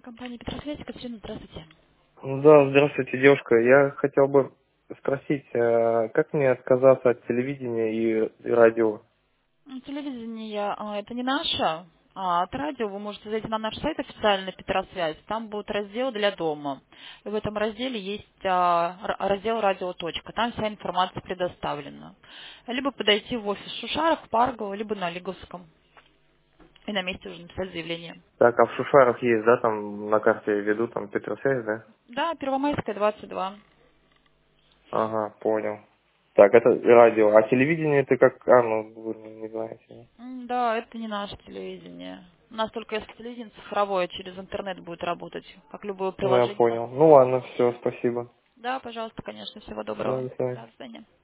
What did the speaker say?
Компания «Петросвязь», Екатерина, здравствуйте. Да, здравствуйте, девушка. Я хотел бы спросить, как мне отказаться от телевидения и радио? Телевидение это не наше, а от радио вы можете зайти на наш сайт официальный «Петросвязь». Там будет раздел для дома. И в этом разделе есть раздел «Радио. Точка». Там вся информация предоставлена. Либо подойти в офис Шушаров, Паргова, либо на Лиговском. И на месте уже написать заявление. Так, а в Шушарах есть, да, там на карте веду, там Петросвязь, да? Да, Первомайская, 22. Ага, понял. Так, это радио. А телевидение это как, ну, вы не знаете. Да? Да, это не наше телевидение. У нас только если телевидение цифровое через интернет будет работать, как любое Ну, я приложение на понял. Ну, ладно, все, спасибо. Да, пожалуйста, конечно. Всего Да, доброго. до свидания. До свидания.